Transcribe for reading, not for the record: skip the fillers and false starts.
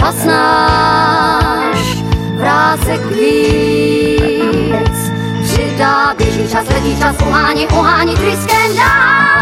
čas náš vrát se k víc. Přidá, běží čas, letí čas, uhání tryskem dál.